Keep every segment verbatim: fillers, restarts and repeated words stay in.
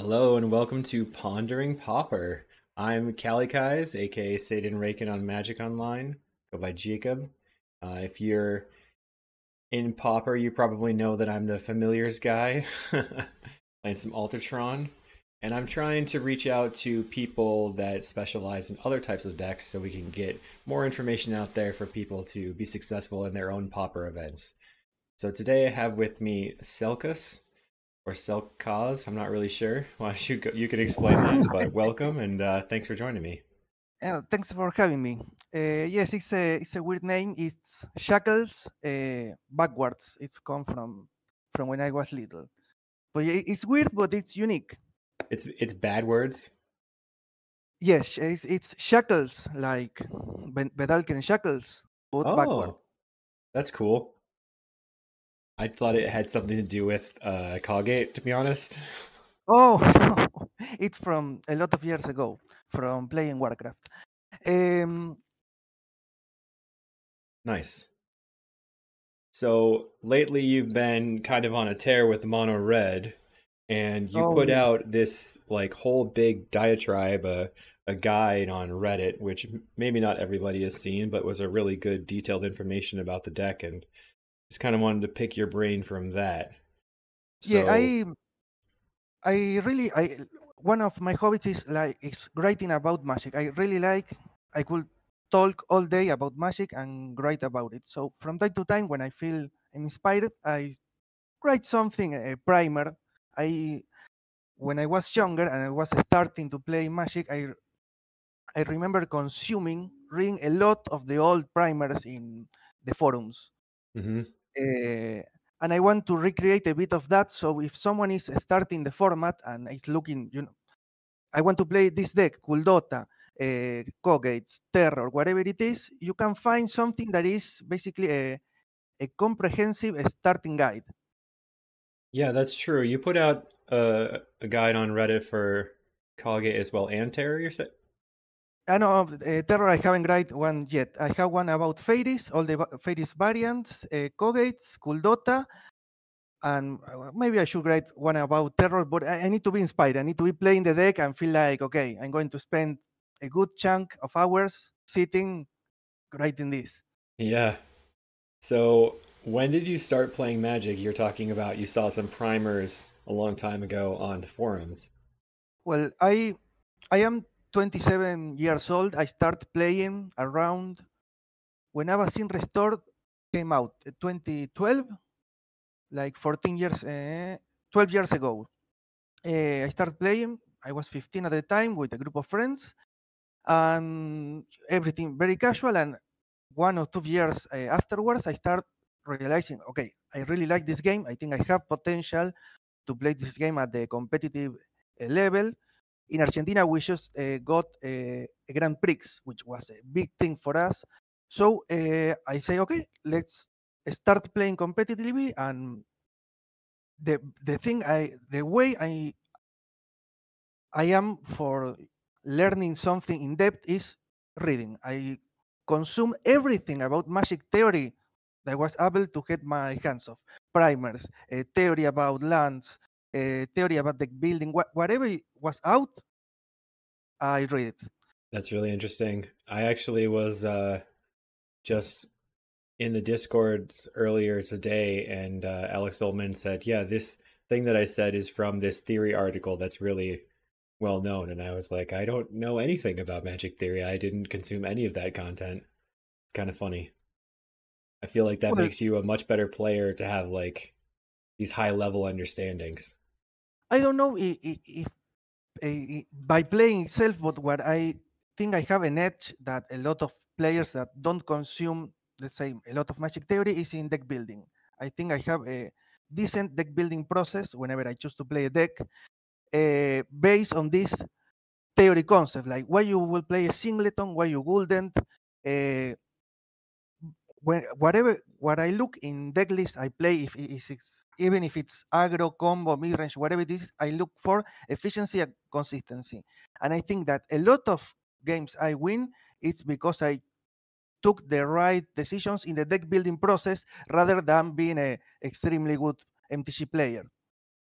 Hello and welcome to Pondering Pauper. I'm Calicais, aka Satan Raken on Magic Online. Go by Jacob. Uh, if you're in Pauper, you probably know that I'm the Familiars guy, playing some Altertron. And I'm trying to reach out to people that specialize in other types of decks so we can get more information out there for people to be successful in their own Pauper events. So today I have with me Selkus or Selkaz. I'm not really sure. Why don't you go, you can explain that, but welcome and uh, thanks for joining me. Uh, thanks for having me. Uh, yes, it's a it's a weird name. It's Shackles uh, backwards. It's come from from when I was little. But yeah, it's weird, but it's unique. It's it's bad words. Yes, it's, it's Shackles like Ben- Bedalken Shackles, but backwards. Oh, that's cool. I thought it had something to do with uh, Colgate, to be honest. Oh, it's from a lot of years ago, from playing Warcraft. Um, Nice. So lately you've been kind of on a tear with Mono Red, and you oh put yes, out this like whole big diatribe, a a guide on Reddit, which maybe not everybody has seen, but was a really good detailed information about the deck, and just kind of wanted to pick your brain from that. yeah. So I I really I one of my hobbies is like is writing about magic. I really like I could talk all day about magic and write about it. So from time to time when I feel inspired, I write something a primer. I when I was younger and I was starting to play magic, I I remember consuming reading a lot of the old primers in the forums. mhm. Uh, and I want to recreate a bit of that. So if someone is starting the format and is looking, you know, I want to play this deck, Kuldota, uh, Kogates, Terror, whatever it is, you can find something that is basically a, a comprehensive starting guide. Yeah, that's true. You put out a, a guide on Reddit for Colgate as well and Terror, you said? I know uh, Terror, I haven't read one yet. I have one about Fairies, all the va- Fairies variants, uh, Kogates, Kuldota, and uh, maybe I should write one about Terror, but I, I need to be inspired. I need to be playing the deck and feel like, okay, I'm going to spend a good chunk of hours sitting writing this. Yeah. So when did you start playing Magic? You're talking about you saw some primers a long time ago on the forums. Well, I I am twenty-seven years old. I started playing around when I was in Restored came out uh, twenty twelve, like fourteen years, uh, twelve years ago. Uh, I started playing. I was fifteen at the time with a group of friends, and everything very casual. And one or two years uh, afterwards, I start realizing, okay, I really like this game. I think I have potential to play this game at the competitive uh, level. In Argentina, we just uh, got uh, a Grand Prix, which was a big thing for us. So uh, I say, okay, let's start playing competitively. And the the thing I the way I I am for learning something in depth is reading. I consume everything about magic theory that I was able to get my hands of. Primers, a theory about lands, a theory about deck building, wha- whatever was out, I read it. That's really interesting. I actually was uh, just in the Discords earlier today, and uh, Alex Oldman said, "Yeah, this thing that I said is from this theory article that's really well known." And I was like, "I don't know anything about Magic Theory. I didn't consume any of that content." It's kind of funny. I feel like that Well, makes you a much better player to have like these high level understandings. I don't know if, if uh, by playing itself, but what I think I have an edge that a lot of players that don't consume, let's say, a lot of Magic Theory is in deck building. I think I have a decent deck building process whenever I choose to play a deck uh, based on this theory concept, like why you will play a singleton, why you wouldn't. Uh, when whatever what I look in deck list I play, if it is it's, even if it's aggro, combo, mid range, whatever it is, I look for efficiency and consistency. And I think that a lot of games I win, it's because I took the right decisions in the deck building process rather than being a extremely good M T G player.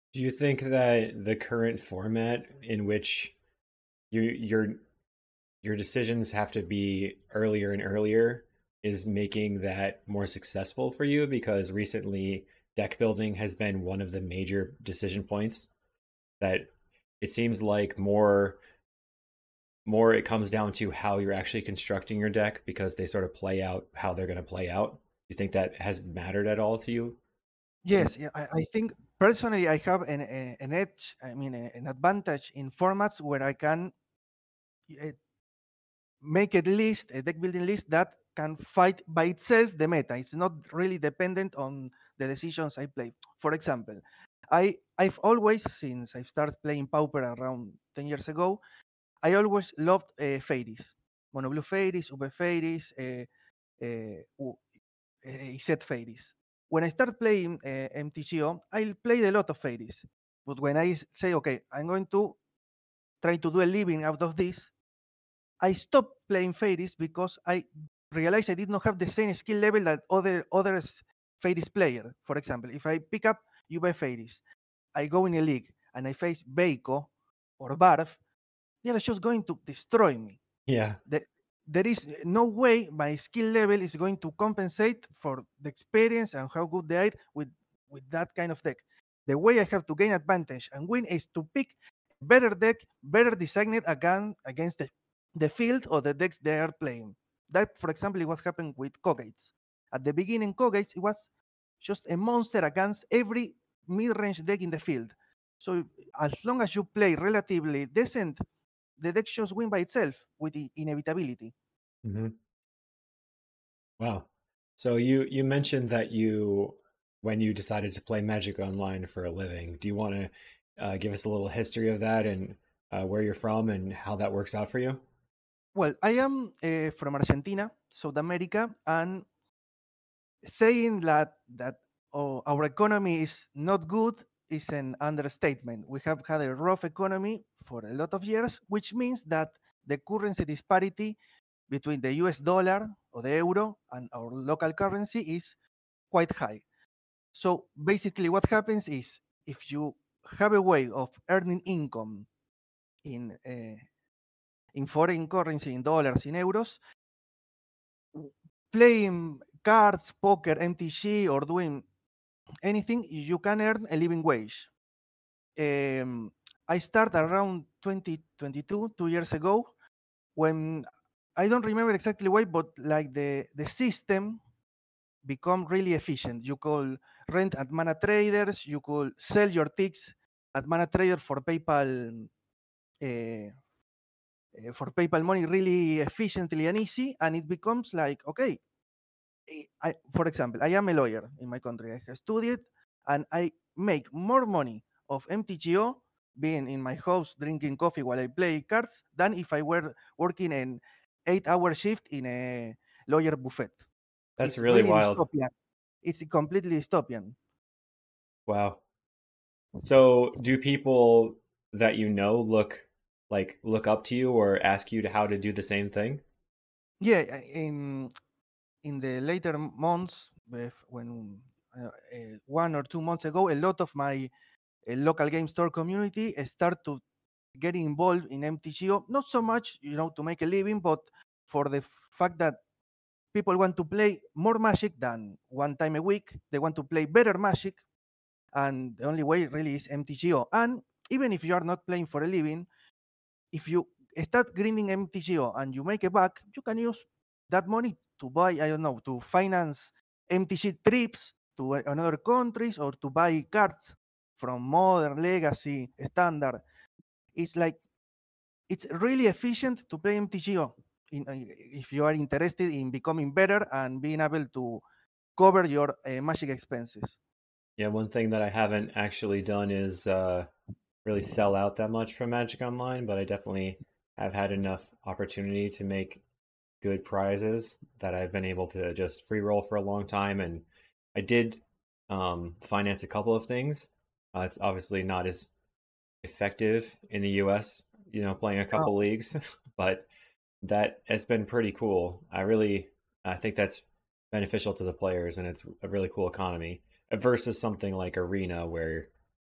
Do you think that the current format in which you your your decisions have to be earlier and earlier is making that more successful for you? Because recently deck building has been one of the major decision points that it seems like more more it comes down to how you're actually constructing your deck because they sort of play out how they're going to play out. You think that has mattered at all to you? Yes, yeah, I, I think personally I have an, a, an edge, I mean, a, an advantage in formats where I can uh, make a list, a deck building list that can fight by itself the meta. It's not really dependent on the decisions I play. For example, I I've always, since I started playing Pauper around ten years ago, I always loved uh, Fairies, Mono Blue Fairies, U P Fairies, uh, uh, U- uh, Iset Fairies. When I start playing uh, M T G O, I played a lot of Fairies. But when I s- say, okay, I'm going to try to do a living out of this, I stopped playing Fairies because I realized I did not have the same skill level that other others Fairies player. For example, if I pick up U V Fairies, I go in a league and I face Beiko or Barf, they are just going to destroy me. Yeah. The, there is no way my skill level is going to compensate for the experience and how good they are with, with that kind of deck. The way I have to gain advantage and win is to pick better deck, better designed again against the, the field or the decks they are playing. That, for example, is what happened with Kogates. At the beginning, Kogates, it was just a monster against every mid-range deck in the field. So as long as you play relatively decent, the deck just win by itself with the inevitability. Hmm. Wow. So you you mentioned that you when you decided to play Magic Online for a living, do you want to uh, give us a little history of that and uh, where you're from and how that works out for you? Well, I am uh, from Argentina, South America, and saying that that oh, our economy is not good is an understatement. We have had a rough economy for a lot of years, which means that the currency disparity between the U S dollar or the euro and our local currency is quite high. So basically, what happens is if you have a way of earning income in uh, in foreign currency, in dollars, in euros, playing cards, poker, M T G, or doing anything, you can earn a living wage. Um, I started around twenty twenty-two, two years ago, when I don't remember exactly why, but like the, the system become really efficient. You could rent at Mana Traders, you could sell your ticks at Mana Trader for PayPal uh, uh, for PayPal money really efficiently and easy, and it becomes like okay. I, for example, I am a lawyer in my country. I have studied, and I make more money of M T G O being in my house drinking coffee while I play cards than if I were working an eight-hour shift in a lawyer buffet. That's It's really really wild. dystopian. It's completely dystopian. Wow. So do people that you know look like look up to you or ask you to how to do the same thing? Yeah, in in the later months, when uh, uh, one or two months ago, a lot of my uh, local game store community start to getting involved in M T G O. Not so much, you know, to make a living, but for the fact that people want to play more Magic than one time a week. They want to play better Magic, and the only way really is M T G O. And even if you are not playing for a living, if you start grinding M T G O and you make a buck, you can use that money to buy, I don't know, to finance M T G trips to another countries or to buy cards from Modern, Legacy, Standard. It's like it's really efficient to play M T G O in, uh, if you are interested in becoming better and being able to cover your uh, Magic expenses. Yeah, one thing that I haven't actually done is uh, really sell out that much from Magic Online, but I definitely have had enough opportunity to make good prizes that I've been able to just free roll for a long time. And I did um, finance a couple of things. Uh, it's obviously not as effective in the U S, you know, playing a Uh, couple leagues, but that has been pretty cool. I really, I think that's beneficial to the players, and it's a really cool economy versus something like Arena where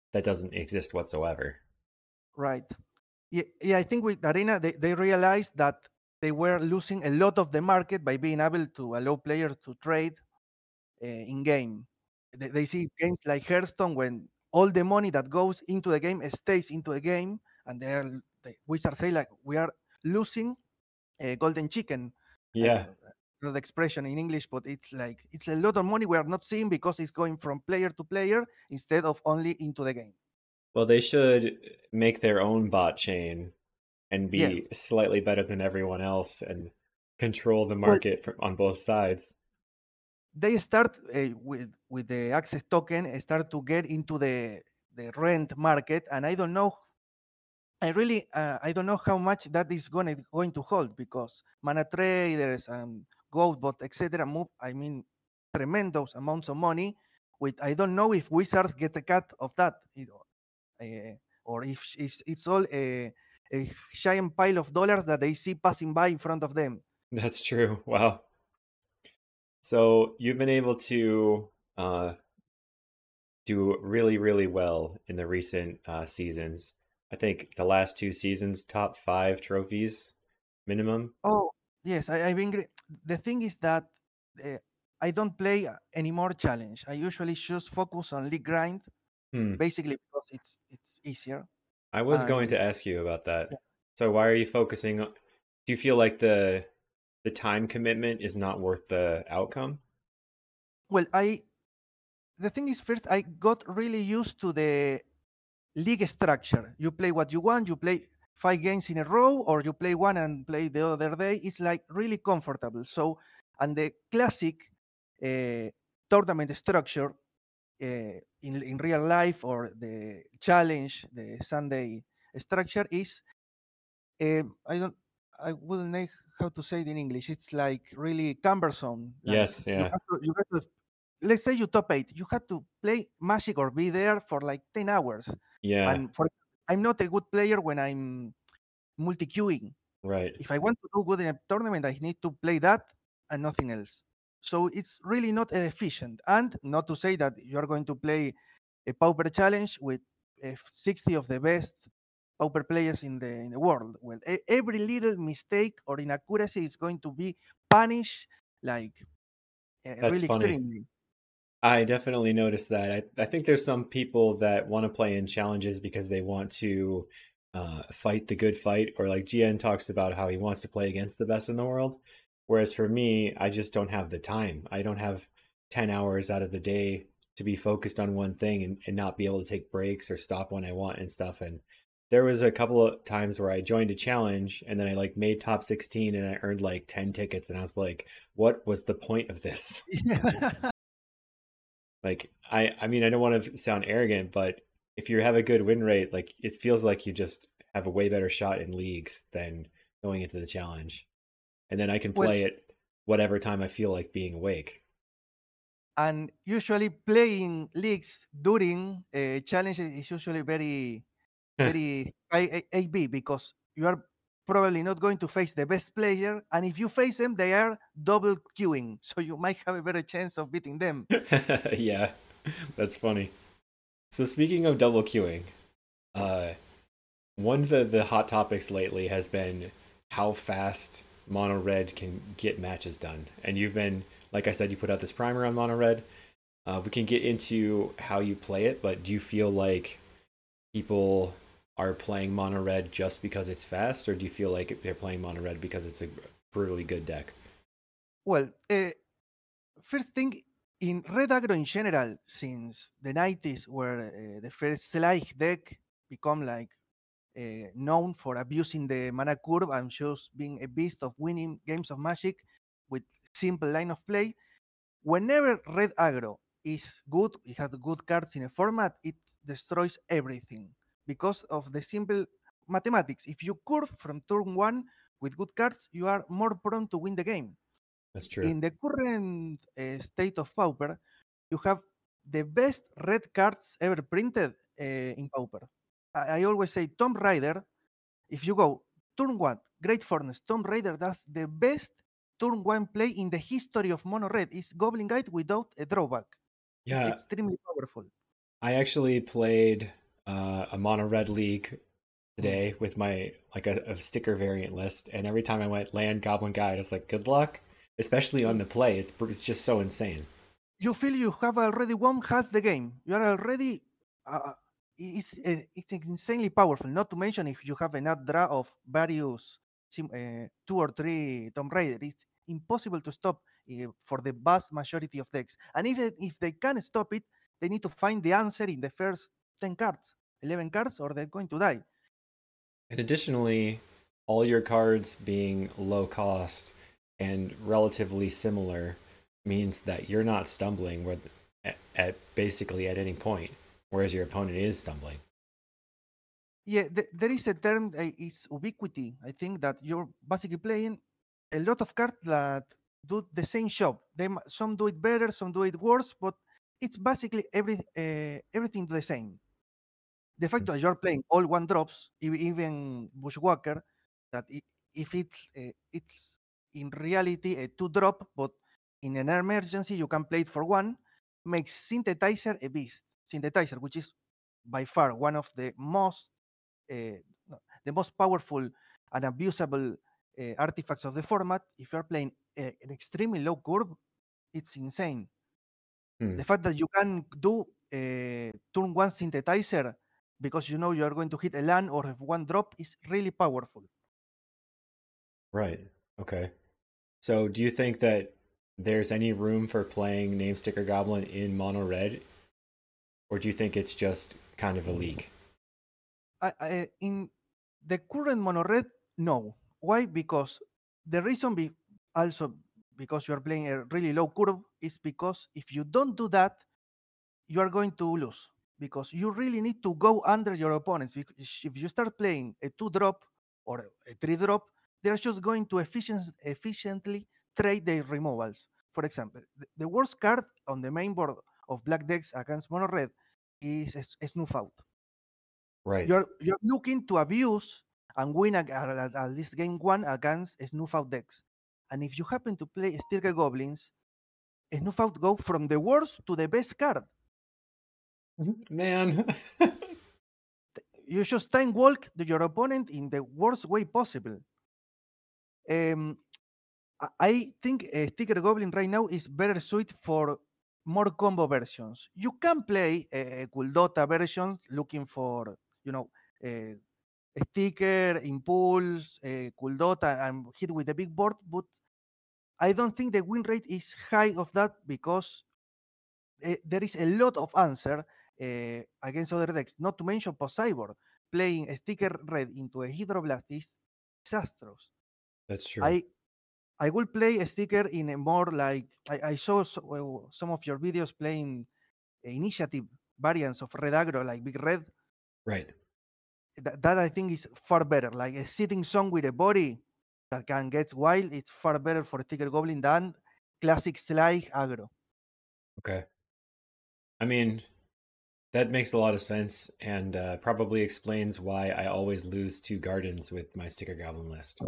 that doesn't exist whatsoever. Right. Yeah, yeah, I think with Arena, they, they realized that they were losing a lot of the market by being able to allow players to trade uh, in game. They, they see games like Hearthstone when all the money that goes into the game stays into the game, and they are, the Wizards say like we are losing a golden chicken. I Yeah. don't know the expression in English, but it's like it's a lot of money we are not seeing because it's going from player to player instead of only into the game. Well, they should make their own bot chain and Yeah. be slightly better than everyone else and control the Well, market from, on both sides. they start uh, with with the access token uh, start to get into the the rent market, and I don't know. I really uh, I don't know how much that is going to going to hold because mana traders and Goatbot et cetera move. I mean, tremendous amounts of money. With I don't know if Wizards get a cut of that, you know, uh, or if it's, it's all a, a giant pile of dollars that they see passing by in front of them. That's true. Wow. So you've been able to uh, do really, really well in the recent uh, seasons. I think the last two seasons, top five trophies minimum. Oh, yes, I, I've been. gre- The thing is that uh, I don't play uh, any more challenge. I usually just focus on league grind, Hmm. basically because it's it's easier. I was going And to ask you about that. So why are you focusing on, do you feel like the the time commitment is not worth the outcome? well, I the thing is first I got really used to the league structure. You play what you want. You play five games in a row, or you play one and play the other day. It's like really comfortable. So, and the classic uh, tournament structure uh, in in real life or the challenge, the Sunday structure is um, I don't I wouldn't know how to say it in English. It's like really cumbersome. Like Yes, you yeah. have to you have to let's say you top eight, you have to play Magic or be there for like ten hours. Yeah, And for I'm not a good player when I'm multi queuing. right. If I want to do good in a tournament, I need to play that and nothing else. So it's really not efficient. And not to say that you're going to play a Pauper challenge with uh, sixty of the best Pauper players in the in the world. Well, e- every little mistake or inaccuracy is going to be punished like uh, That's really funny. extremely. I definitely noticed that. I, I think there's some people that want to play in challenges because they want to uh, fight the good fight, or like G N talks about how he wants to play against the best in the world. Whereas for me, I just don't have the time. I don't have ten hours out of the day to be focused on one thing and, and not be able to take breaks or stop when I want and stuff. And there was a couple of times where I joined a challenge and then I like made top sixteen and I earned like ten tickets and I was like, what was the point of this? Like I I mean I don't want to sound arrogant, but if you have a good win rate, like it feels like you just have a way better shot in leagues than going into the challenge. And then I can Well, play it whatever time I feel like being awake. and usually playing leagues during uh, challenges is usually very very high A- AB because you are probably not going to face the best player, and if you face them, they are double queuing, so you might have a better chance of beating them. Yeah, that's funny. So speaking of double queuing, uh, one of the, the hot topics lately has been how fast Mono Red can get matches done. And you've been, like I said, you put out this primer on Mono Red. Uh, we can get into how you play it, but do you feel like people are playing Mono Red just because it's fast, or do you feel like they're playing Mono Red because it's a brutally good deck? Well, uh, first thing in Red Aggro in general, since the nineties, where uh, the first Slice deck become like uh, known for abusing the mana curve and just being a beast of winning games of Magic with simple line of play. Whenever Red Aggro is good, it has good cards in a format, it destroys everything because of the simple mathematics. If you curve from turn one with good cards, you are more prone to win the game. That's true. In the current uh, state of Pauper, you have the best red cards ever printed uh, in Pauper. I, I always say Tomb Raider, if you go turn one, Great Furnace, Tomb Raider, that's the best turn one play in the history of Mono Red. It's Goblin Guide without a drawback. It's Yeah, extremely powerful. I actually played uh, a mono red league Mm. today with my like a, a sticker variant list, and every time I went land goblin guide, I was like, good luck, especially on I- the play. It's it's just so insane. You feel you have already won half the game. You are already. Uh, it's, uh, it's insanely powerful. Not to mention if you have enough draw of various sim- uh, two or three Tomb Raider, it's impossible to stop uh, for the vast majority of decks. And even if they can stop it, they need to find the answer in the first ten cards, eleven cards, or they're going to die. And additionally, all your cards being low cost and relatively similar means that you're not stumbling with, at, at basically at any point, whereas your opponent is stumbling. Yeah, th- there is a term uh, is ubiquity. I think that you're basically playing a lot of cards that do the same job. They m- some do it better, some do it worse, but it's basically every uh, everything the same. The fact that you're playing all one drops, e- even Bushwhacker, that i- if it's uh, it's in reality a two drop, but in an emergency you can play it for one, makes Synthetizer a beast. Synthetizer, which is by far one of the most uh, no, the most powerful and abusable uh, artifacts of the format. If you're playing a, an extremely low curve, it's insane. Hmm. The fact that you can do a turn one synthetizer because you know you are going to hit a land or have one drop is really powerful. Right. Okay. So, do you think that there's any room for playing Name Sticker Goblin in mono red, or do you think it's just kind of a leak? I, I, in the current mono red, no. Why? Because the reason be also because you are playing a really low curve is because if you don't do that, you are going to lose because you really need to go under your opponents. Because if you start playing a two drop or a three drop, they're just going to efficient, efficiently trade their removals. For example, the, the worst card on the main board of black decks against mono red is a, a Snoof Out. Right. You're you're looking to abuse and win at, at, at least game one against Snoof Out decks. And if you happen to play Stirker Goblins, Snoof Out go from the worst to the best card. Man. You just time walk to your opponent in the worst way possible. Um, I I think uh, Sticker Goblin right now is better suited for more combo versions. You can play a uh, Kuldota version looking for, you know, uh, Sticker, Impulse, uh, Kuldota, and hit with the big board, but I don't think the win rate is high of that because uh, there is a lot of answer uh, against other decks. Not to mention Poseidon playing a sticker red into a Hydroblast is disastrous. That's true. I I will play a sticker in a more like I, I saw so, well, some of your videos playing initiative variants of Red Aggro like Big Red. Right. That, that I think is far better. Like a sitting song with a body that can get wild. It's far better for Sticker Goblin than classic Sly Aggro. Okay. I mean, that makes a lot of sense and uh, probably explains why I always lose two gardens with my Sticker Goblin list.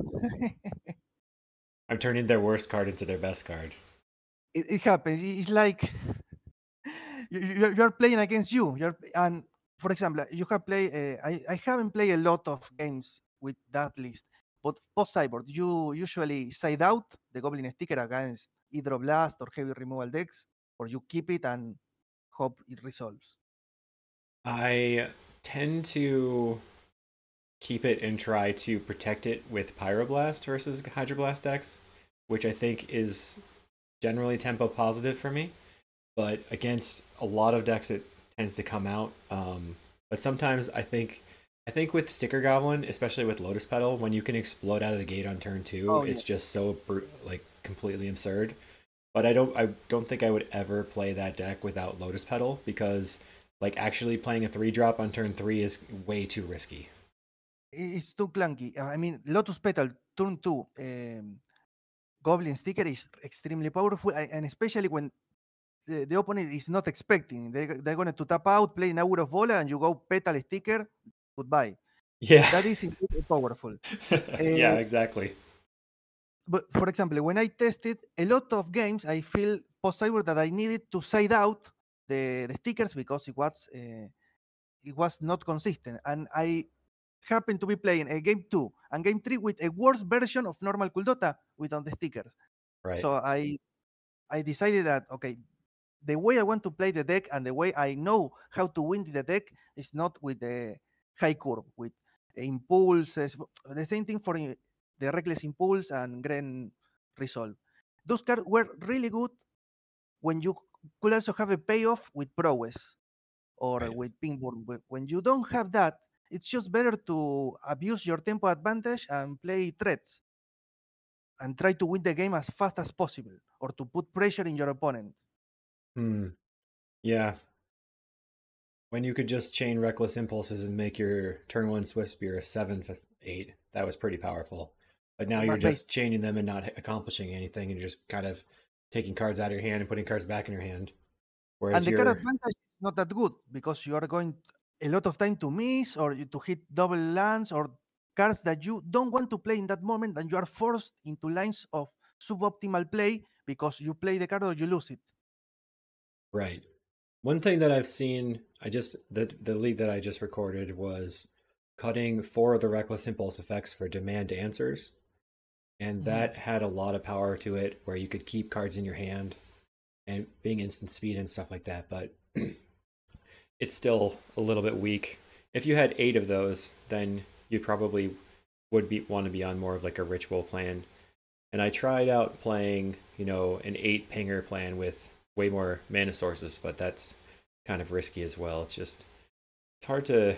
I'm turning their worst card into their best card. it, it happens. It's like you, you're, you're playing against you. You're and for example, you have played. Uh, I I haven't played a lot of games with that list, but post cyborg, you usually side out the goblin sticker against Hydroblast or heavy removal decks, or you keep it and hope it resolves. I tend to keep it and try to protect it with Pyroblast versus Hydroblast decks, which I think is generally tempo positive for me. But against a lot of decks, it tends to come out. Um, but sometimes I think, I think with Sticker Goblin, especially with Lotus Petal, when you can explode out of the gate on turn two, Oh yeah, it's just so like completely absurd. But I don't, I don't think I would ever play that deck without Lotus Petal because, like, actually playing a three drop on turn three is way too risky. it's too clunky. I mean, Lotus Petal turn two um, goblin sticker is extremely powerful, and especially when the, the opponent is not expecting. They, they're going to tap out, play Naur of Bola, and you go petal sticker, goodbye. Yeah. That is indeed powerful. Yeah, Uh, exactly. but for example, when I tested a lot of games, I feel possible that I needed to side out the, the stickers because it was uh, it was not consistent, and I happened to be playing a game two and game three with a worse version of normal Kuldota without the stickers. Right. So I I decided that okay, the way I want to play the deck and the way I know how to win the deck is not with the high curve, with impulses. The same thing for uh, the reckless impulse and Gren resolve. Those cards were really good when you could also have a payoff with prowess or Right. with pingborn. When you don't have that, it's just better to abuse your tempo advantage and play threats and try to win the game as fast as possible or to put pressure in your opponent. Hmm. Yeah. When you could just chain reckless impulses and make your turn one Swift Spear a seven eight, that was pretty powerful. But now you're just chaining them and not accomplishing anything, and you're just kind of taking cards out of your hand and putting cards back in your hand. Whereas and the you're... card advantage is not that good because you are going a lot of time to miss or to hit double lands or cards that you don't want to play in that moment, and you are forced into lines of suboptimal play because you play the card or you lose it. Right. One thing that I've seen, I just the the league that I just recorded was cutting four of the reckless impulse effects for demand answers, and that mm-hmm. had a lot of power to it, where you could keep cards in your hand and being instant speed and stuff like that. But it's still a little bit weak. If you had eight of those, then you probably would be want to be on more of like a ritual plan. And I tried out playing, you know, an eight pinger plan with way more mana sources, but that's kind of risky as well. It's just, it's hard to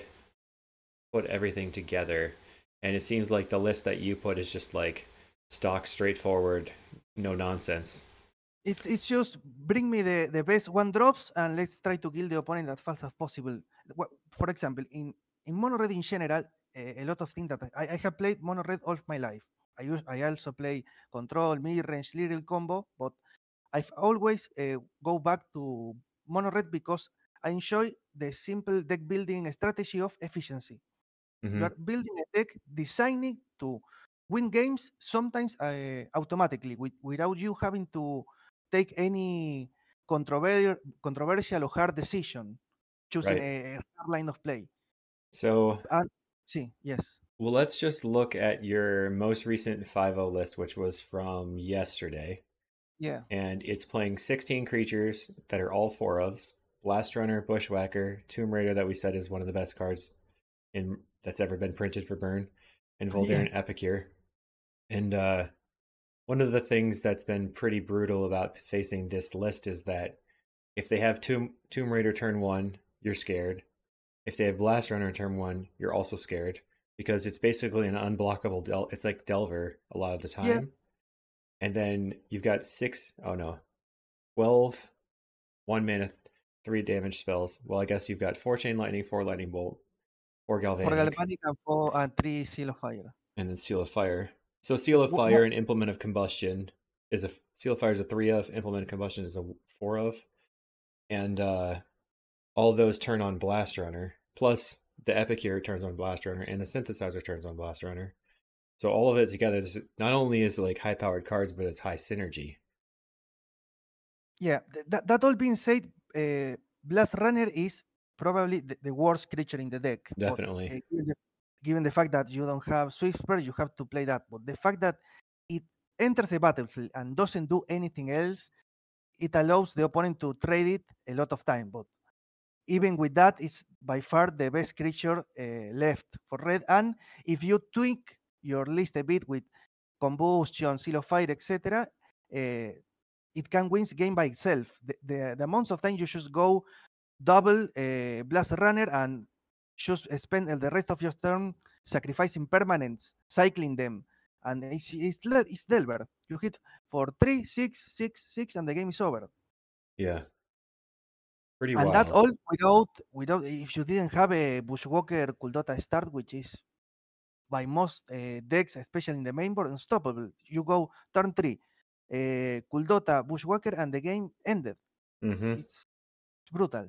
put everything together. And it seems like the list that you put is just like stock, straightforward, no nonsense. It's it's just bring me the, the best one drops and let's try to kill the opponent as fast as possible. For example, in, in mono red in general, a, a lot of things that I, I have played mono red all of my life. I use, I also play control, mid range, little combo, but I've always uh, go back to mono red because I enjoy the simple deck building strategy of efficiency. Mm-hmm. You are building a deck designing to win games sometimes uh, automatically with, without you having to take any controver- controversial or hard decision choosing right. a, a hard line of play. So, uh, see, yes. Well, let's just look at your most recent five oh list, which was from yesterday. Yeah. And it's playing sixteen creatures that are all four ofs. Blast Runner, Bushwhacker, Tomb Raider that we said is one of the best cards in that's ever been printed for Burn, and Voldaren yeah. Epicure. And uh, one of the things that's been pretty brutal about facing this list is that if they have Tomb, Tomb Raider turn one, you're scared. If they have Blast Runner turn one, you're also scared. Because it's basically an unblockable del. It's like Delver a lot of the time. Yeah. And then you've got six, oh no, twelve, one mana, three damage spells. Well, I guess you've got four Chain Lightning, four Lightning Bolt, four Galvanic. Four Galvanic and four and three Seal of Fire. And then Seal of Fire. So Seal of Fire what? and Implement of Combustion is a, Seal of Fire is a three of, Implement of Combustion is a four of. And uh, all those turn on Blast Runner. Plus, the Epicure turns on Blast Runner, and the Synthesizer turns on Blast Runner. So all of it together, this not only is like high-powered cards, but it's high synergy. Yeah, that, that all being said, uh, Blast Runner is probably the, the worst creature in the deck. Definitely. But, uh, given, the, given the fact that you don't have Swift Spear, you have to play that. But the fact that it enters the battlefield and doesn't do anything else, it allows the opponent to trade it a lot of time. But even with that, it's by far the best creature uh, left for red. And if you tweak your list a bit with Combustion, Seal of Fire, et cetera, uh, it can win the game by itself. The, the, the amounts of time you just go double uh, Blast Runner and just spend the rest of your turn sacrificing permanents, cycling them. And it's, it's, it's Delver. You hit for three, six, six, six, and the game is over. Yeah. Pretty and wild. that all without without if you didn't have a Bushwhacker Kuldota start, which is by most uh, decks, especially in the main board, unstoppable. You go turn three, uh, Kuldota, Bushwhacker, and the game ended. Mm-hmm. It's brutal.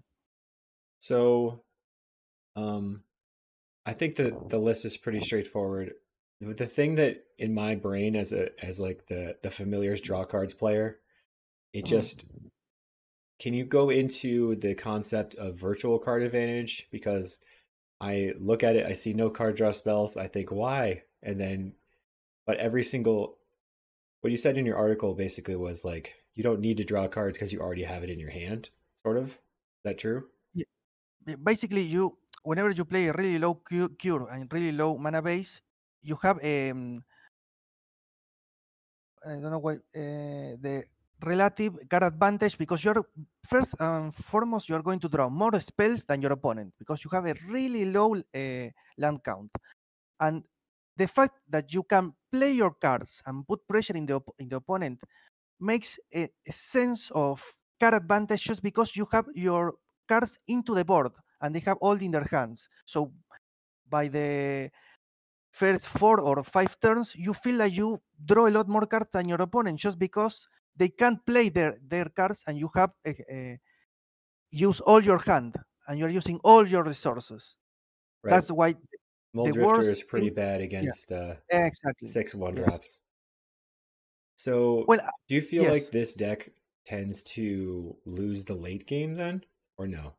So, um, I think that the list is pretty straightforward. The thing that in my brain, as a as like the the familiars draw cards player, it just can you go into the concept of virtual card advantage? Because I look at it, I see no card draw spells. I think why, and then but every single what you said in your article basically was like you don't need to draw cards because you already have it in your hand. Sort of. Is that true? Yeah, ba- basically, you whenever you play a really low cu- cure and really low mana base, you have um I don't know what uh, the relative card advantage because you're first and foremost you're going to draw more spells than your opponent because you have a really low uh, land count, and the fact that you can play your cards and put pressure in the op- in the opponent makes a, a sense of card advantage just because you have your cards into the board and they have all in their hands. So by the first four or five turns, you feel like you draw a lot more cards than your opponent just because they can't play their, their cards and you have uh, uh, use all your hand and you're using all your resources. Right. That's why the Muldrifter worst is pretty thing. bad Yeah, against uh exactly. six one Yes. drops. So Well, uh, do you feel like yes. this deck tends to lose the late game then? Or no?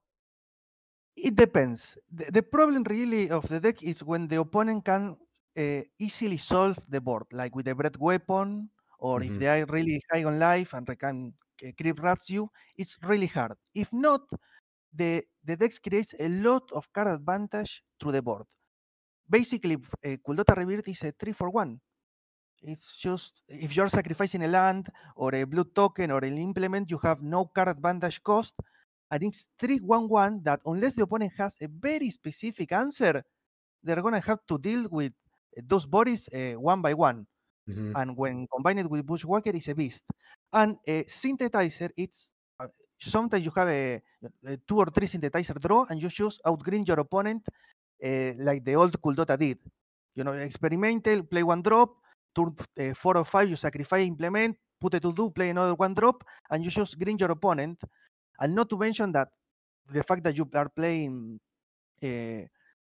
It depends. The, the problem really of the deck is when the opponent can uh, easily solve the board, like with a bread weapon, or if Mm-hmm. they are really high on life and they can uh, creep rats you, it's really hard. If not, the the deck creates a lot of card advantage through the board. Basically, uh, Kuldota Rebirth is a three for one. It's just if you're sacrificing a land or a blue token or an implement, you have no card advantage cost, and it's three one one that unless the opponent has a very specific answer, they're gonna have to deal with those bodies uh, one by one. Mm-hmm. And when combined with Bushwhacker, it's a beast. And a synthesizer, it's uh, sometimes you have a, a two or three synthesizer draw, and you choose outgreen your opponent, uh, like the old Kuldota did. You know, experimental, play one drop, turn uh, four or five, you sacrifice, implement, put a to do, play another one drop, and you just green your opponent. And not to mention that the fact that you are playing uh,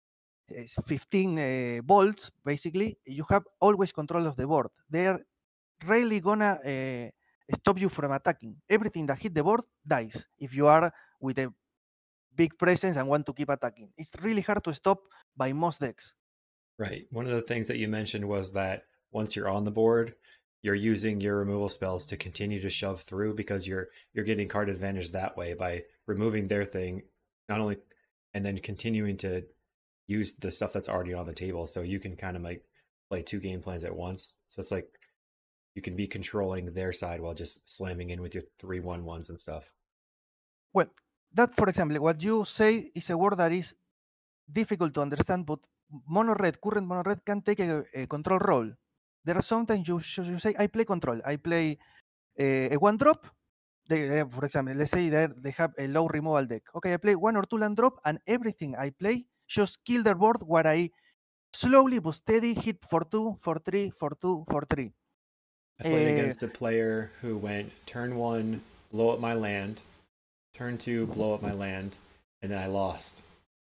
fifteen uh, bolts, basically, you have always control of the board. They're rarely gonna uh, stop you from attacking. Everything that hit the board dies if you are with a big presence and want to keep attacking. It's really hard to stop by most decks. Right. One of the things that you mentioned was that once you're on the board, you're using your removal spells to continue to shove through because you're you're getting card advantage that way by removing their thing, not only and then continuing to use the stuff that's already on the table. So you can kind of like play two game plans at once. So it's like you can be controlling their side while just slamming in with your three one ones and stuff. Well, that, for example, what you say is a word that is difficult to understand, but mono red, current mono red can take a, a control role. There are sometimes you, you say, I play control, I play a, a one drop. They, they, for example, let's say they they have a low removal deck. Okay, I play one or two land drop, and everything I play just kill their board where I slowly but steady hit for two, for three, for two, for three. I played Uh, against a player who went turn one, blow up my land, turn two, blow up my land, and then I lost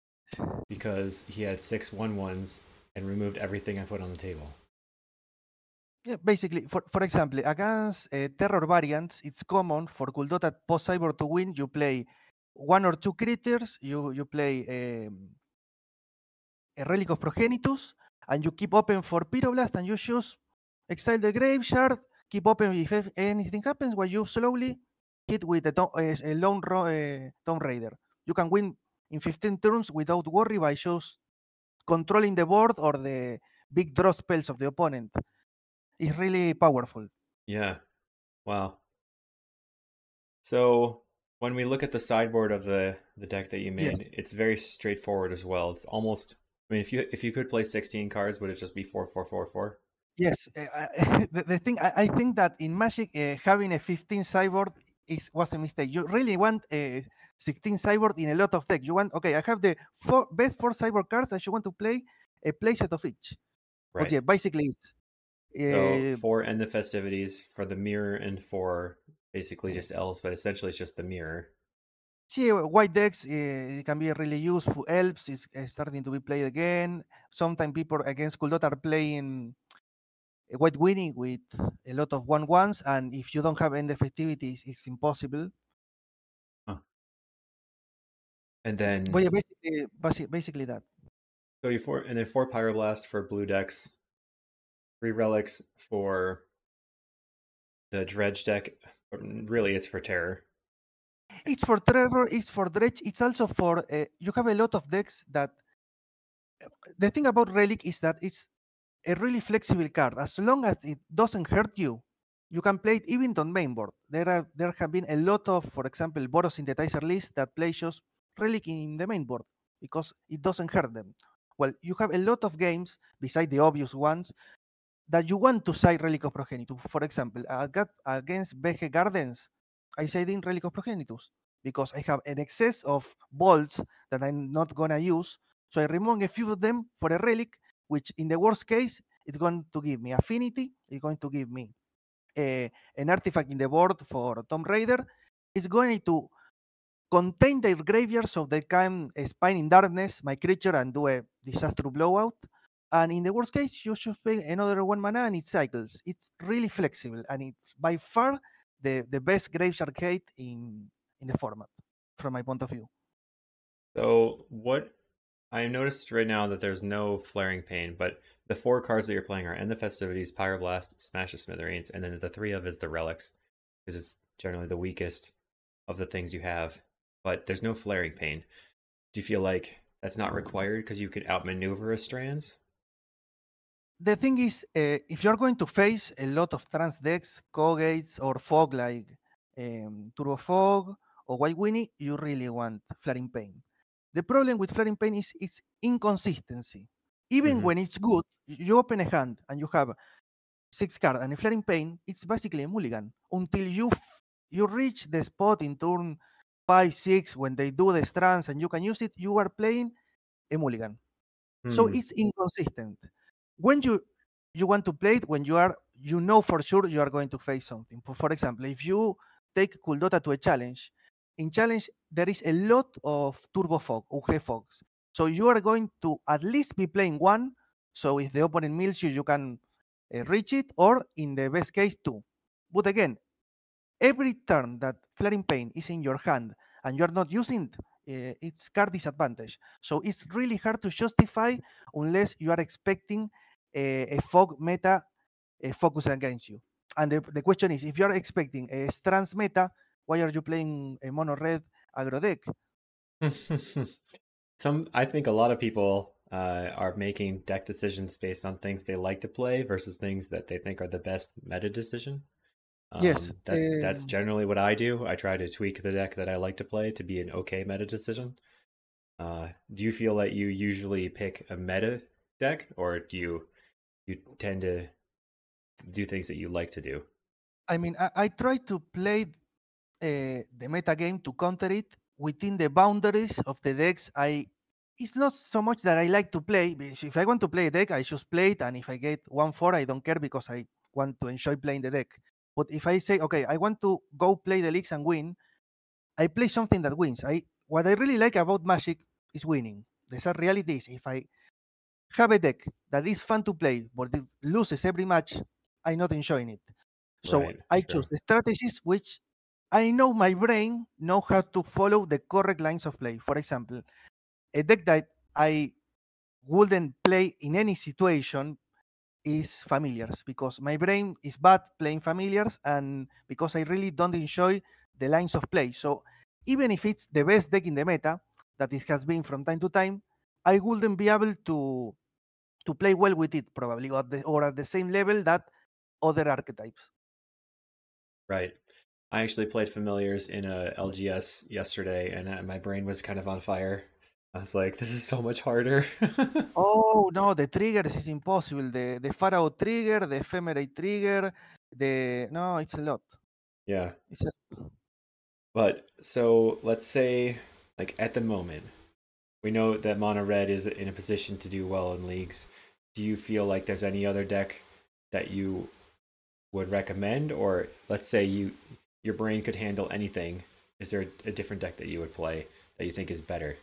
because he had six one ones and removed everything I put on the table. yeah, basically, for, for example, against uh, terror variants, it's common for Kuldota post cyber to win. You play one or two critters, you you play um, a Relic of Progenitus, and you keep open for Pyroblast, and you choose Exile the Graveyard, keep open if ev- anything happens, while you slowly hit with a, to- uh, a Lone ro- uh, Tomb Raider. You can win in fifteen turns without worry by just controlling the board or the big draw spells of the opponent. It's really powerful. Yeah. Wow. So when we look at the sideboard of the the deck that you Yes. made, it's very straightforward as well. It's almost I mean if you if you could play sixteen cards, would it just be four four four four? Yes, uh, I- the, the thing I, I think that in Magic uh, having a fifteen cyborg is was a mistake. You really want a sixteen cyborg in a lot of deck. You want okay, I have the four best four cyborg cards, and you want to play a playset of each. But Right. yeah, basically, it's, So uh, for end the festivities, for the mirror, and for basically just elves, but essentially it's just the mirror. see, uh, white decks uh, it can be really useful. Elves is uh, starting to be played again. Sometimes people against Kuldot are playing uh, white winning with a lot of one ones, and if you don't have end the festivities, it's impossible. And Well, then yeah, basically, basi- basically that. so you four and then four Pyroblast for blue decks, three relics for the dredge deck. Really, it's for terror. It's for Trevor, it's for Dredge, it's also for. Uh, you have a lot of decks that. The thing about Relic is that it's a really flexible card. As long as it doesn't hurt you, you can play it even on mainboard. There are there have been a lot of, for example, Boros synthesizer lists that play just Relic in the mainboard because it doesn't hurt them. Well, you have a lot of games beside the obvious ones that you want to side Relic of Progenitus. For example, I got against B G Gardens, I side in Relic of Progenitus because I have an excess of bolts that I'm not gonna use. So I remove a few of them for a relic, which in the worst case, it's going to give me affinity, it's going to give me a, an artifact in the board for Tomb Raider. It's going to contain their graveyard so they can spine in darkness my creature and do a disaster blowout. And in the worst case, you should pay another one mana and it cycles. It's really flexible and it's by far the, the best graveyard gate in in the format from my point of view. So what I noticed right now that there's no Flaring Pain, but the four cards that you're playing are End the Festivities, Pyroblast, Smash the Smithereens, and then the three of is the Relics, because it's generally the weakest of the things you have. But there's no Flaring Pain. Do you feel like that's not required because you could outmaneuver a Strands? The thing is, uh, if you're going to face a lot of trans decks, Kogates, or Fog like um, Turbo Fog or White Winnie, you really want Flaring Pain. The problem with Flaring Pain is its inconsistency. Even Mm-hmm. when it's good, you open a hand and you have six cards and a Flaring Pain, it's basically a mulligan until you f- you reach the spot in turn five, six when they do the strands and you can use it. You are playing a mulligan. So Hmm. it's inconsistent. When you you want to play it, when you are you know for sure you are going to face something. For for example, if you take Kuldota to a challenge, in challenge there is a lot of turbo fog, U G fogs. So you are going to at least be playing one. So if the opponent mills you, you can uh, reach it, or in the best case two. But again, every turn that Flaring Pain is in your hand and you're not using it, uh, it's card disadvantage. So it's really hard to justify unless you are expecting a, a fog meta uh, focus against you. And the, the question is, if you are expecting a Strands meta, why are you playing a mono red aggro deck? Some, I think a lot of people uh, are making deck decisions based on things they like to play versus things that they think are the best meta decision. Yes. Um, that's that's Um, generally what I do. I try to tweak the deck that I like to play to be an okay meta decision. Uh, do you feel that you usually pick a meta deck, or do you you tend to do things that you like to do? I mean, I, I try to play uh, the meta game to counter it within the boundaries of the decks. I It's not so much that I like to play. Because if I want to play a deck, I just play it, and if I get one four, I don't care because I want to enjoy playing the deck. But if I say, okay, I want to go play the leagues and win, I play something that wins. I What I really like about Magic is winning. The sad reality is if I have a deck that is fun to play but it loses every match, I'm not enjoying it. So Right, I choose true. the strategies which I know my brain know how to follow the correct lines of play. For example, a deck that I wouldn't play in any situation is familiars because my brain is bad playing familiars and because I really don't enjoy the lines of play. So even if it's the best deck in the meta that it has been from time to time, I wouldn't be able to to play well with it probably or, the, or at the same level that other archetypes. Right. I actually played Familiars in a L G S yesterday, and uh, my brain was kind of on fire. I was like, "This is so much harder." Oh no, the triggers is impossible. The the Pharaoh trigger, the Ephemerate trigger, the no, it's a lot. Yeah. It's a, But so let's say, like at the moment, we know that Mono Red is in a position to do well in leagues. Do you feel like there's any other deck that you would recommend, or let's say you your brain could handle anything? Is there a different deck that you would play that you think is better?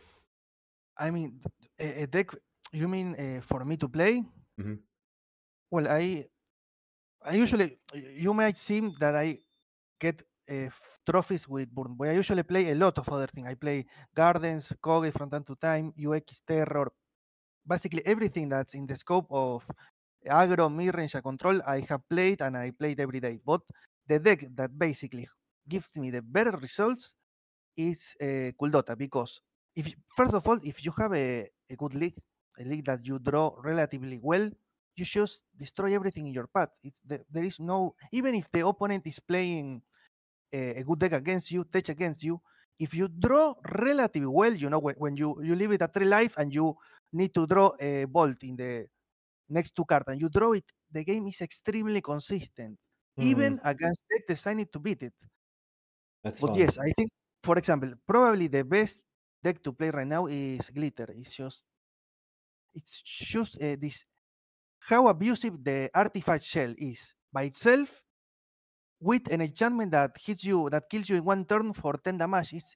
I mean, a, a deck. You mean uh, for me to play? Hmm. Well, I I usually you might seem that I get uh, f- trophies with Burn Boy. I usually play a lot of other things. I play Gardens, Koge from time to time, U X Terror, basically everything that's in the scope of aggro, mid-range, and control, I have played and I played every day. But the deck that basically gives me the better results is uh, Kuldota, because if you- first of all, if you have a, a good league, a league that you draw relatively well, you just destroy everything in your path. It's the, there is no, even if the opponent is playing a, a good deck against you, tech against you, if you draw relatively well, you know, when, when you you leave it at three life and you need to draw a bolt in the next two cards and you draw it, the game is extremely consistent, Hmm, even against deck designed to beat it. that's But fun. yes, I think, for example, probably the best deck to play right now is Glitter. It's just, it's just uh, this how abusive the artifact shell is by itself with an enchantment that hits you, that kills you in one turn for ten damage. It's,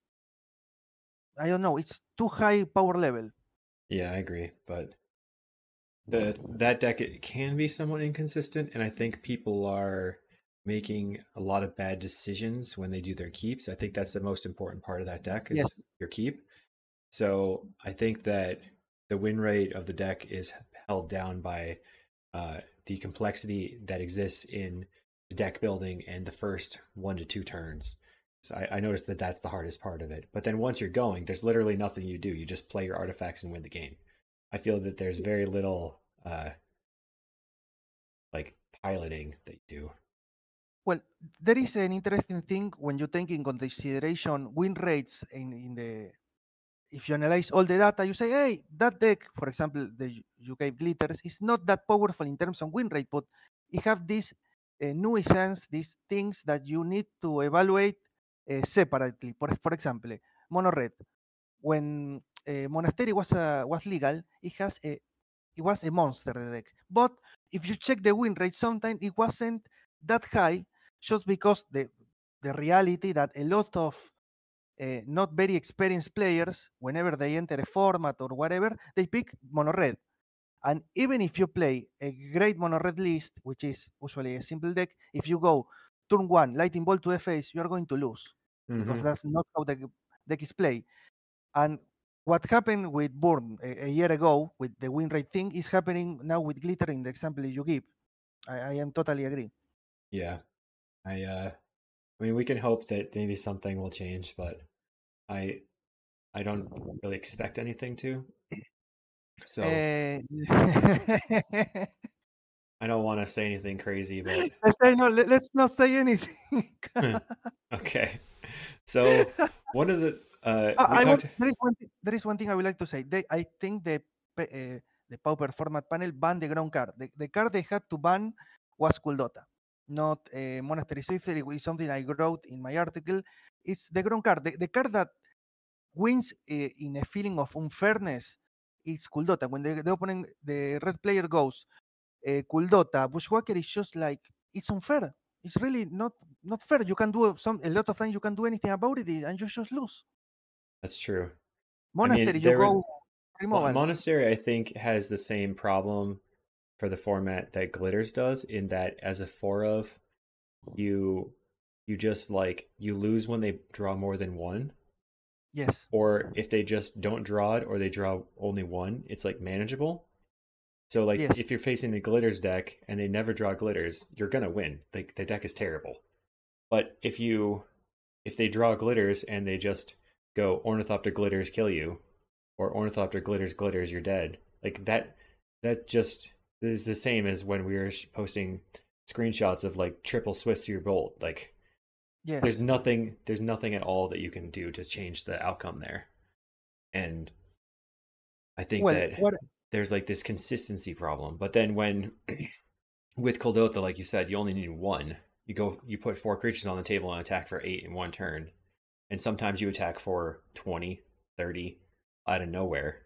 I don't know, it's too high power level. Yeah, I agree. But the that deck, it can be somewhat inconsistent, and I think people are making a lot of bad decisions when they do their keeps. I think that's the most important part of that deck Yes, is your keep. So I think that the win rate of the deck is held down by uh, the complexity that exists in the deck building and the first one to two turns. So I, I noticed that that's the hardest part of it. But then once you're going, there's literally nothing you do. You just play your artifacts and win the game. I feel that there's very little uh, like piloting that you do. well, there is an interesting thing when you take in consideration win rates in, in the, if you analyze all the data, you say, hey, that deck, for example, the U K Glitters, is not that powerful in terms of win rate, but it have these uh, nuisance, these things that you need to evaluate uh, separately. For, for example, Mono Red, when uh, Monastery was uh, was legal, it has a it was a monster the deck. But if you check the win rate, sometimes it wasn't that high, just because the the reality that a lot of uh, not very experienced players, whenever they enter a format or whatever, they pick mono red. And even if you play a great mono red list, which is usually a simple deck, if you go turn one, lightning bolt to the face, you are going to lose, because Mm-hmm. that's not how the deck is played. And what happened with Burn a, a year ago with the win rate thing is happening now with Glitter in the example you give. I, I am totally agree. Yeah, I. Uh, I mean, we can hope that maybe something will change, but I. I don't really expect anything to. So Uh, I don't want to say anything crazy, but let's say no. Let, us not say anything. okay. So one of the uh, we I, I want. talked. There is one. Thing, there is one thing I would like to say. They, I think the uh, the Pauper format panel banned the ground card. The, the card they had to ban was Kuldota, not uh, Monastery Swiftly, which is something I wrote in my article. It's the ground card. The, the card that wins uh, in a feeling of unfairness is Kuldota. When the, the opponent, the red player goes uh, Kuldota, Bushwhacker is just like it's unfair. It's really not not fair. You can do some a lot of times. You can do anything about it, and you just lose. That's true. I Monastery, mean, you there was go Mo- removal. Monastery. I think has the same problem for the format that Glitters does, in that as a four of, you you just like you lose when they draw more than one, Yes, or if they just don't draw it or they draw only one, it's like manageable. So like yes, if you're facing the Glitters deck and they never draw Glitters, you're gonna win. Like the deck is terrible. But if you if they draw Glitters and they just go Ornithopter Glitters kill you, or Ornithopter Glitters Glitters you're dead, like that that just is the same as when we were posting screenshots of like triple Swiss to your bolt. Like there's yes. nothing there's nothing at all that you can do to change the outcome there. And I think Well, that what? there's like this consistency problem. But then when with Coldota, like you said, you only need one. You go you put four creatures on the table and attack for eight in one turn. And sometimes you attack for twenty, thirty out of nowhere.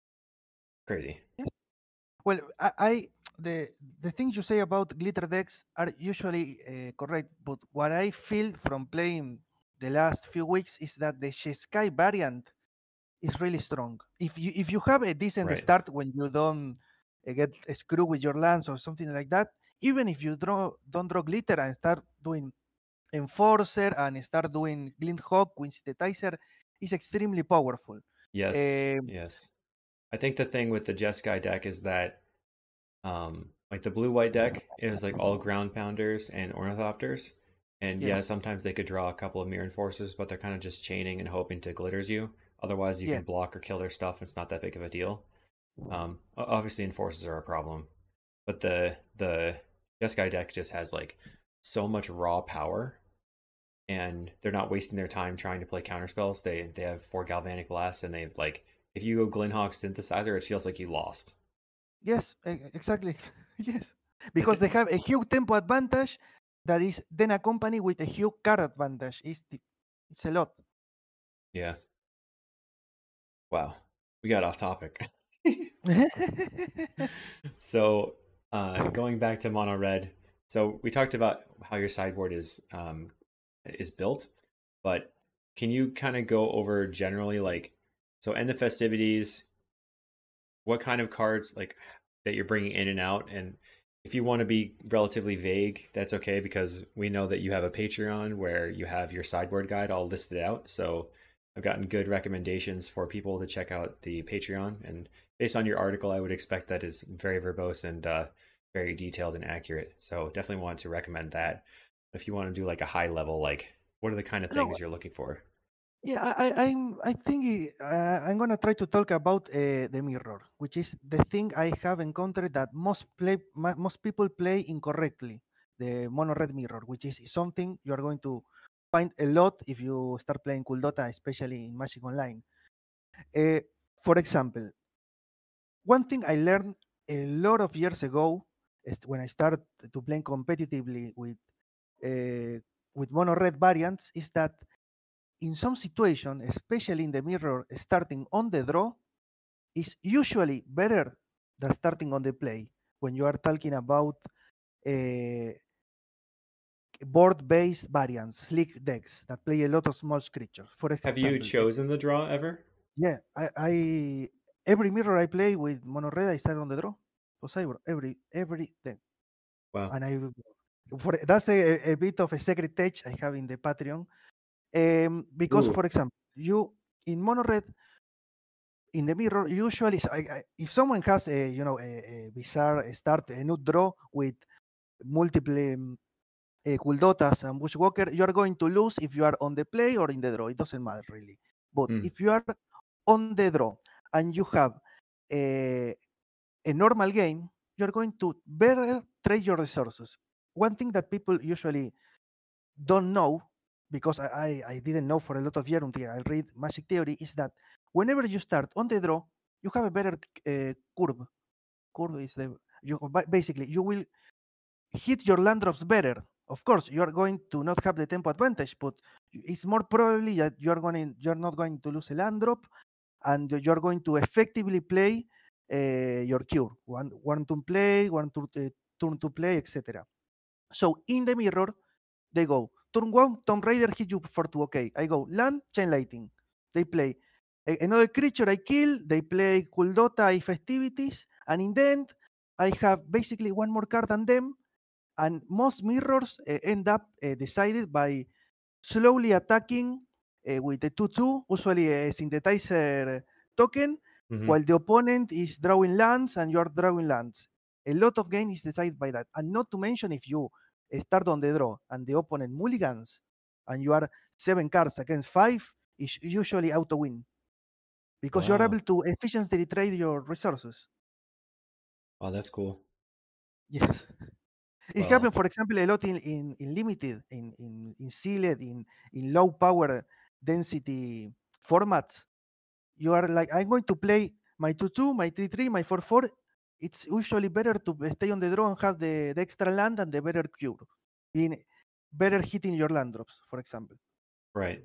Crazy. Yes. Well, I, I the the things you say about glitter decks are usually uh, correct, but what I feel from playing the last few weeks is that the Sky variant is really strong. If you if you have a decent Right. start when you don't uh, get screwed with your lands or something like that, even if you draw don't draw glitter and start doing Enforcer and start doing Glint Hawk, Queen Synthesizer is extremely powerful. Yes, Eh, yes. I think the thing with the Jeskai deck is that um like the blue white deck is like all ground pounders and ornithopters. And yeah, yes, sometimes they could draw a couple of mirror enforcers, but they're kind of just chaining and hoping to glitters you. Otherwise, you yeah, can block or kill their stuff. It's not that big of a deal. Um, obviously, enforcers are a problem, but the the Jeskai deck just has like so much raw power, and they're not wasting their time trying to play counter spells. They they have four galvanic blasts, and they've like if you go Glinhawk synthesizer, it feels like you lost. yes, e- exactly. Yes, Like because they have a huge tempo advantage that is then accompanied with a huge card advantage. It's, the, it's a lot. yeah, wow, we got off topic. So uh, going back to mono red, so we talked about how your sideboard is um, is built, but can you kind of go over generally like so in the festivities, what kind of cards like that you're bringing in and out, and if you want to be relatively vague, that's okay because we know that you have a Patreon where you have your sideboard guide all listed out. So I've gotten good recommendations for people to check out the Patreon, and based on your article, I would expect that is very verbose and uh, very detailed and accurate. So definitely want to recommend that. If you want to do like a high level, like what are the kind of No, things you're looking for? yeah, I, I, I'm. I think uh, I'm gonna try to talk about uh, the mirror, which is the thing I have encountered that most play, ma- most people play incorrectly. The mono red mirror, which is something you are going to find a lot if you start playing Cool Dota, especially in Magic Online. Uh, for example, one thing I learned a lot of years ago is when I started to play competitively with uh, with mono red variants is that in some situation, especially in the mirror, starting on the draw is usually better than starting on the play when you are talking about uh, board-based variants, slick decks that play a lot of small creatures. For Have you example, uh, chosen the draw ever? yeah, I, I every mirror I play with mono red, I start on the draw. Was every every every deck, Wow. and I for that's a, a bit of a secret touch I have in the Patreon. Um, because, Ooh. for example, you in mono red in the mirror usually so I, I, if someone has a you know a, a bizarre start a new draw with multiple um, uh, Kuldotas and Bushwalker, you are going to lose if you are on the play or in the draw. It doesn't matter really. But Mm. if you are on the draw and you have a, a normal game, you're going to better trade your resources. One thing that people usually don't know, because I, I, I didn't know for a lot of years until I read Magic Theory, is that whenever you start on the draw, you have a better uh, curve. Curve is the you ba- basically you will hit your land drops better. Of course, you are going to not have the tempo advantage, but it's more probably that you are going you're not going to lose a land drop, and you are going to effectively play uh, your cure. One one to play, one to uh, turn to play, et cetera. So in the mirror, they go turn one, Tomb Raider hit you for two. Okay, I go land, chain lighting. They play a- another creature I kill. They play Kuldota, I festivities, and in the end, I have basically one more card than them. And most mirrors uh, end up uh, decided by slowly attacking uh, with the two two, usually a synthesizer token, Hmm. while the opponent is drawing lands and you are drawing lands. A lot of game is decided by that. And not to mention if you start on the draw and the opponent mulligans and you are seven cards against five, is usually auto win because you're Wow. able to efficiently trade your resources. Oh, that's cool. Yes. It Well, happened, for example, a lot in, in, in limited, in, in, in sealed, in, in low power density formats. You are like, I'm going to play my two two, my three three, my four four. It's usually better to stay on the draw and have the, the extra land and the better cure. Being better hitting your land drops, for example. right.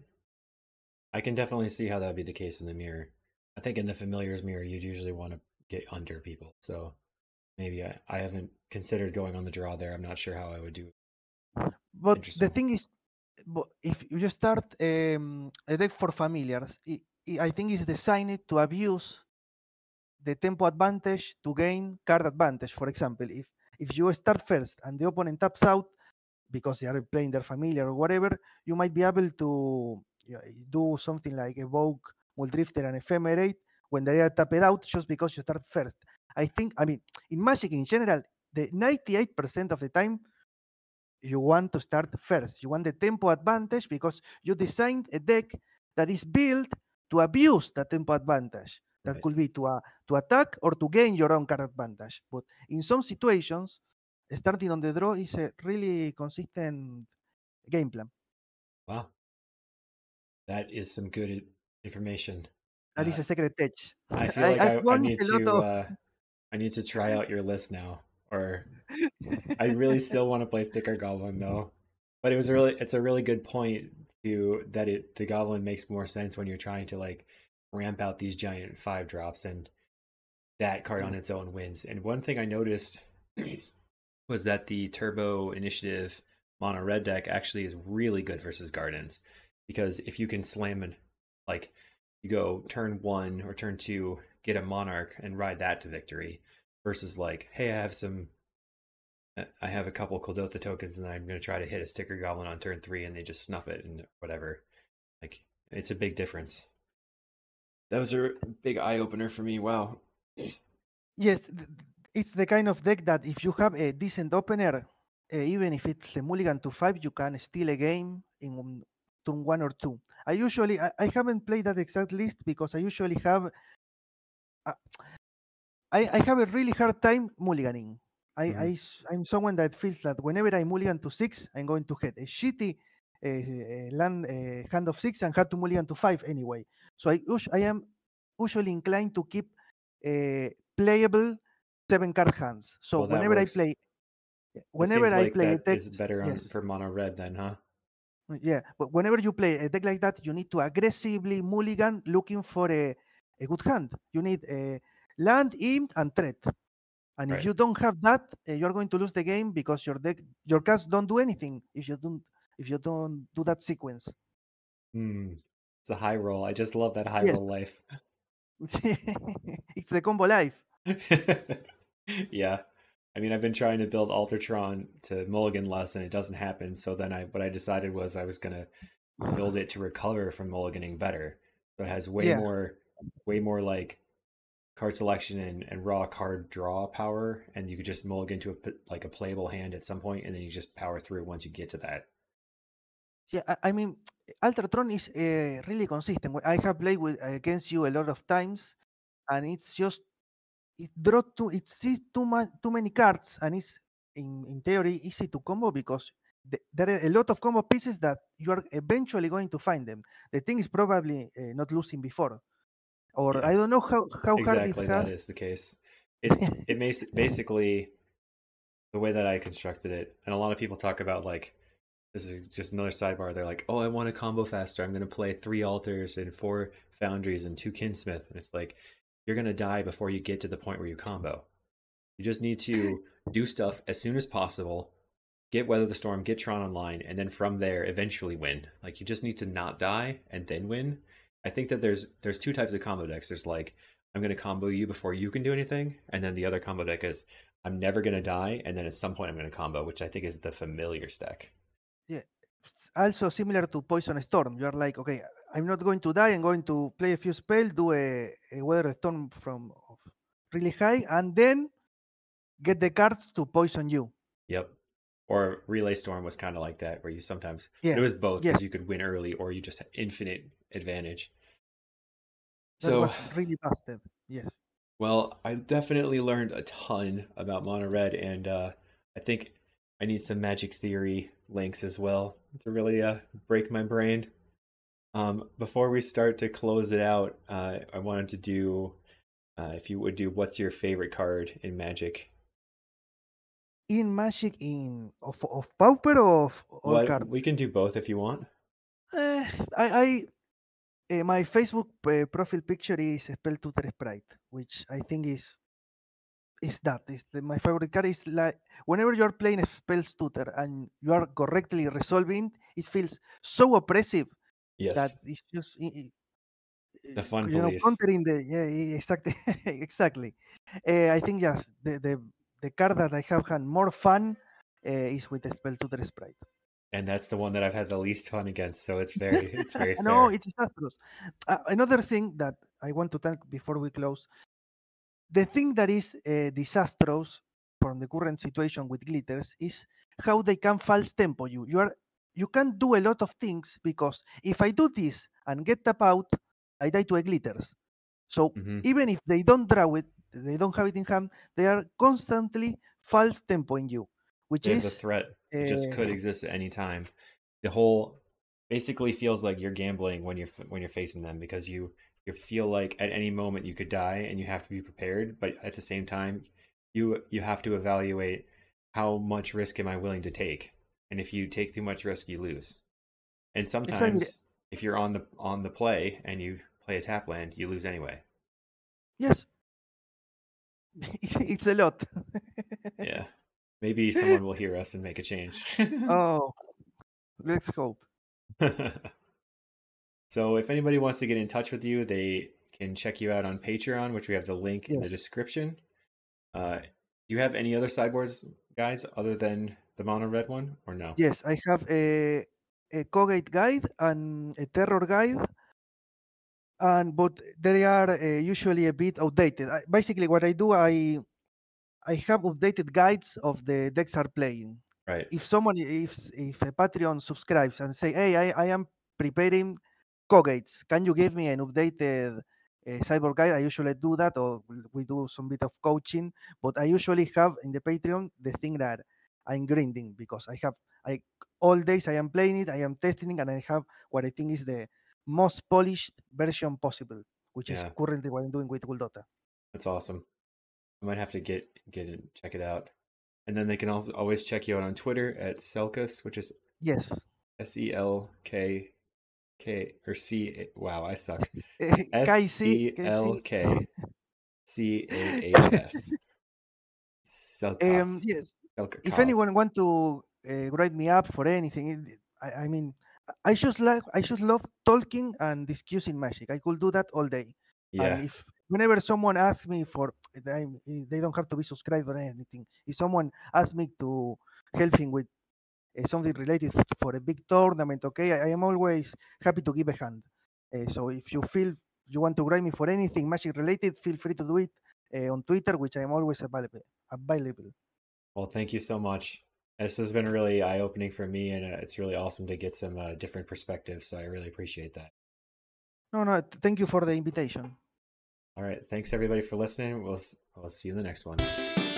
I can definitely see how that would be the case in the mirror. I think in the familiars mirror, you'd usually want to get under people. So maybe I, I haven't considered going on the draw there. I'm not sure how I would do. But the Interesting. thing is, bo- if you start um, a deck for familiars, i i I think it's designed to abuse the tempo advantage to gain card advantage. For example, if if you start first and the opponent taps out, because they are playing their familiar or whatever, you might be able to you know, do something like evoke Muldrifter and Ephemerate when they are tapped out just because you start first. I think, I mean, in Magic in general, the ninety-eight percent of the time, you want to start first. You want the tempo advantage because you designed a deck that is built to abuse the tempo advantage. That Right. could be to, uh, to attack or to gain your own card advantage. But in some situations, starting on the draw is a really consistent game plan. Wow. That is some good i- information. That Uh, is a secret edge. I feel I, like I've I, I won need a lot to of. uh, I need to try out your list now. Or I really still want to play Sticker Goblin though. But it was really it's a really good point to that it the Goblin makes more sense when you're trying to like ramp out these giant five drops, and that card on Yeah. its own wins. And one thing I noticed was that the Turbo Initiative mono red deck actually is really good versus Gardens, because if you can slam and like you go turn one or turn two, get a Monarch and ride that to victory, versus like, hey, I have some, I have a couple Coldotha tokens and I'm going to try to hit a Sticker Goblin on turn three and they just snuff it and whatever. Like, it's a big difference. That was a big eye opener for me. Wow. Yes, th- th- it's the kind of deck that if you have a decent opener, uh, even if it's a mulligan to five, you can steal a game in um, turn one or two. I usually, I, I haven't played that exact list because I usually have, uh, I, I have a really hard time mulliganing. I, I, Mhm. s- I'm someone that feels that whenever I mulligan to six, I'm going to get a shitty uh, uh, land uh, hand of six and had to mulligan to five anyway. So I, us- I am usually inclined to keep uh, playable seven card hands. So Well, that whenever I works. play, It whenever seems I like play a that deck, is better on yes, for mono red then, huh? yeah, but whenever you play a deck like that, you need to aggressively mulligan looking for a, a good hand. You need a land, imp, and threat. And if Right. you don't have that, uh, you're going to lose the game because your deck, your cards don't do anything if you don't if you don't do that sequence. Hmm. It's a high roll. I just love that high Yes, roll life. it's the combo life. Yeah. I mean, I've been trying to build Altertron to mulligan less and it doesn't happen. So then I what I decided was I was gonna build it to recover from mulliganing better. So it has way Yeah, more way more like card selection and, and raw card draw power, and you could just mulligan to a p- like a playable hand at some point, and then you just power through once you get to that. yeah. I, I mean, Altertron is uh, really consistent. I have played with against you a lot of times, and it's just it draw too it sees too much too many cards, and it's in, in theory easy to combo because the, there are a lot of combo pieces that you are eventually going to find them. The thing is probably uh, not losing before, or Yeah, I don't know how, how hard it exactly. That has. is the case. It it makes basically the way that I constructed it, and a lot of people talk about like this is just another sidebar. They're like, oh, I want to combo faster. I'm going to play three altars and four foundries and two kinsmith, and it's like you're going to die before you get to the point where you combo. You just need to do stuff as soon as possible, get Weather the Storm, get Tron online, and then from there eventually win. Like you just need to not die and then win. I think that there's there's two types of combo decks. There's like I'm gonna combo you before you can do anything, and then the other combo deck is I'm never gonna die, and then at some point I'm gonna combo, which I think is the familiar stack. Yeah, it's also similar to Poison Storm. You are like, okay, I'm not going to die. I'm going to play a few spells, do a, a Weather Storm from really high, and then get the cards to poison you. Yep. Or Relay Storm was kind of like that, where you sometimes, but it Yeah, was both because yes, you could win early or you just had infinite advantage. that So was really busted. Yes. well, I definitely learned a ton about Mono Red, and uh, I think I need some Magic Theory links as well to really uh, break my brain. Um, before we start to close it out, uh, I wanted to do, uh, if you would do, what's your favorite card in Magic? In Magic, in of of Pauper or of all What we cards. can do both if you want. Eh, I, I uh, my Facebook uh, profile picture is Spelltutor Sprite, which I think is is that is the, my favorite card. Is like whenever you are playing a Spelltutor and you are correctly resolving, it feels so oppressive that Yes, it's just i- i- the uh, fun you know police. countering the yeah e- exactly exactly. Uh, I think yes, the the the card that I have had more fun uh, is with the Spell Tutor Sprite. And that's the one that I've had the least fun against, so it's very it's very fair. No, it's disastrous. Uh, another thing that I want to talk before we close, the thing that is uh, disastrous from the current situation with glitters is how they can false tempo you. You are you can't do a lot of things because if I do this and get tap out, I die to a glitters. So Mhm. even if they don't draw it, they don't have it in hand, they are constantly false tempoing you, which Yeah, the is threat just could uh, exist at any time. The whole basically feels like you're gambling when you're f- when you're facing them because you you feel like at any moment you could die and you have to be prepared, but at the same time you you have to evaluate how much risk am I willing to take, and if you take too much risk, you lose. And exactly. sometimes if you're on the on the play and you play a tap land, you lose anyway. Yes, it's a lot. Yeah, maybe someone will hear us and make a change. Oh, let's hope. So if anybody wants to get in touch with you, they can check you out on Patreon, which we have the link in the Yes. description. Uh, do you have any other sideboards, guys, other than the mono red one, or no? Yes, I have a, a Kogate guide and a Terror guide, and but they are uh, usually a bit outdated. I, basically, what I do, I I have updated guides of the decks are playing. Right. If someone, if if a Patreon subscribes and say, "Hey, I, I am preparing Kogates, can you give me an updated uh, cyborg guide?" I usually do that, or we do some bit of coaching. But I usually have in the Patreon the thing that I'm grinding because I have I all days I am playing it, I am testing it, and I have what I think is the most polished version possible, which is Yeah, currently what I'm doing with Guldota. that's awesome. I might have to get get it, check it out. And then they can also always check you out on Twitter at Selkus, which is Yes. S E L K K or C. Wow, I suck. Kai S C, E Kai L C. K C A H S. Um, Selkas. yes. If Selkas. anyone want to uh, write me up for anything, it- I, I mean, I just like I just love talking and discussing Magic. I could do that all day. And Yeah, if whenever someone asks me for, I, they don't have to be subscribed or anything. If someone asks me to help him with uh, something related for a big tournament, okay, I, I am always happy to give a hand. Uh, so if you feel you want to write me for anything Magic related, feel free to do it uh, on Twitter, which I am always available. Available. well, thank you so much. This has been really eye opening for me, and uh, it's really awesome to get some uh, different perspectives. So I really appreciate that. No, no. Thank you for the invitation. All right. Thanks, everybody, for listening. We'll, we'll see you in the next one.